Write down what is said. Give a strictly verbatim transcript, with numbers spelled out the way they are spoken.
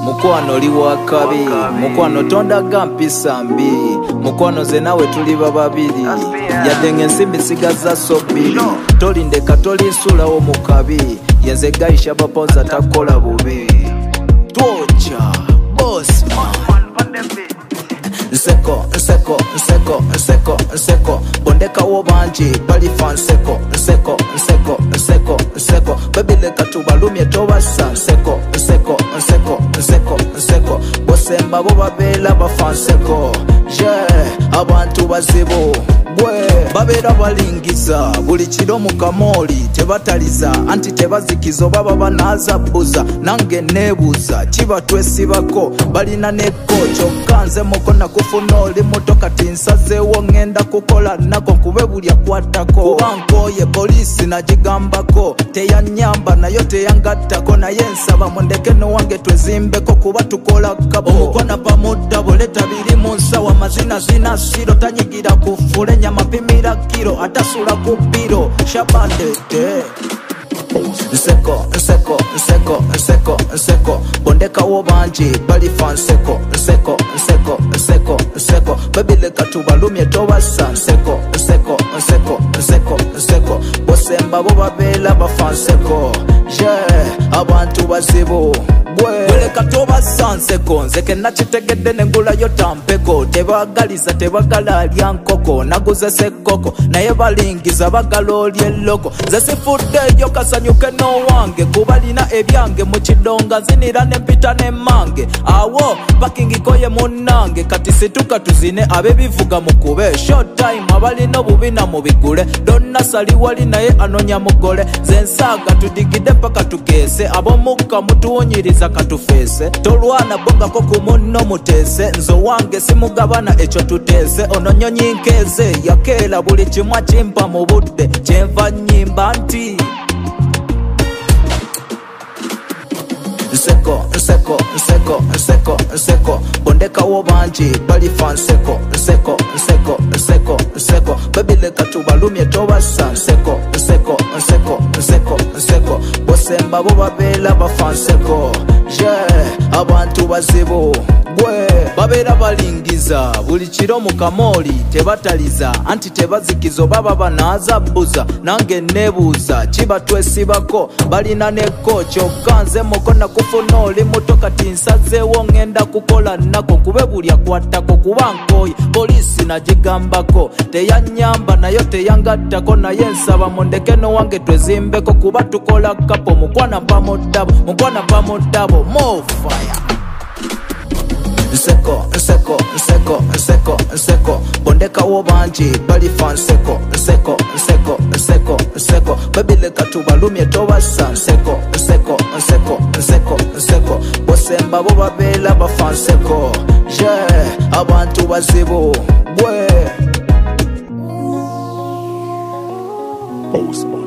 mukwano liwa kabi, mukwano tondaga mpisa mbi, mukwano ze nawe tuli bababiri, yadde ng'ensimbi sigaza so bbiri, tolindeka tolisulawo mu kabi, yenze gayisha baponza takola bubi. Twocha Bossman Nseko, nseko, nseko, nseko, nseko, bondekawo bangi balifa nseko, nseko, nseko, nseko, nseko, baby leka tubalumye tobasa nseko, nseko, nseko, nseko, nseko, bosemba bo babeera bafa nseko, yeah, abantu bazibu bwe babeera balingiza buli kiro mu kamooli tebataliza anti tebazikizo baba banazabbuza nange neebuuza kiba twesibako balina nekko kyokka nze muko nakufuna oli muto kati nsazeewo ngenda kukola nako nkube buli akwatako kuba nkooye poliisi nagigambako teyanyamba nayo teyangattako naye nsaba mundeke nowange twezimbeko kuba tukola kabo omukwana pamuddabo leta biri mu nsawa mazina zina siro tanyigira kufule nyama pimira kiro atasula ku biro shabadete nseko, nseko, nseko, nseko, nseko, bondekawo bangi balifa nseko, nseko, nseko, nseko, nseko, baby leka tubalumye tobasa nseko, nseko, nseko, nseko, nseko, bosemba bo babeera bafa nseko, yeah, abantu bazibu bwe leka tobasa nseko, nze kennakitegedde nengulayo tampeko, tebagaliza tebagala alya nkoko, naguze sekoko naye balingiza bagala olya elloko, nze sifuddeeyo kasanyuke n'owange kubalina ebyange mu kidonga nzinira nempita nemmange awo pakingikoye munnange kati situka tuzine abebivuga mukube short time abalina obubina mu bigule donna sali wali naye anonya mugole nze nsaaga tudigidde paka tukeese ab'omukka mutuwunyiriza katufeese tolwana bongako ku munno muteese nze wange simugabana ekyo tuteese ono nnyonyi nkeeze yakeera buli kimu akimpa mu budde kyenva nnyimba nti nseko, nseko, nseko, nseko, nseko, bondekawo bangi balifa nseko, nseko, nseko, nseko, nseko, baby leka tubalumye tobasa nseko, nseko, nseko, nseko, nseko, bosemba bo babeera bafa nseko, yeah, abantu bazibu bwe babeera balingiza buli kiro mu kamooli tebataliza anti tebazikizo baba banazabbuza nange neebuuza kiba twesibako balina nekko kyokka nze muko nakufuna oli muto kati nsazeewo ngenda kukola nako nkube buli akwatako kuba nkooye poliisi nagigambako teyanyamba nayo teyangattako naye nsaba mundeke nowange twezimbeko kuba tukola kapo mukwana mpa mu ddabo mukwana mpa mu ddabo more fire nseko, nseko, nseko, nseko, nseko, bondekawo bangi balifa nseko, nseko, nseko, nseko, nseko, baby leka tubalumye tobasa nseko, nseko, nseko, nseko, nseko, bosemba bo babeera bafa nseko, yeah, abantu bazibu bwe.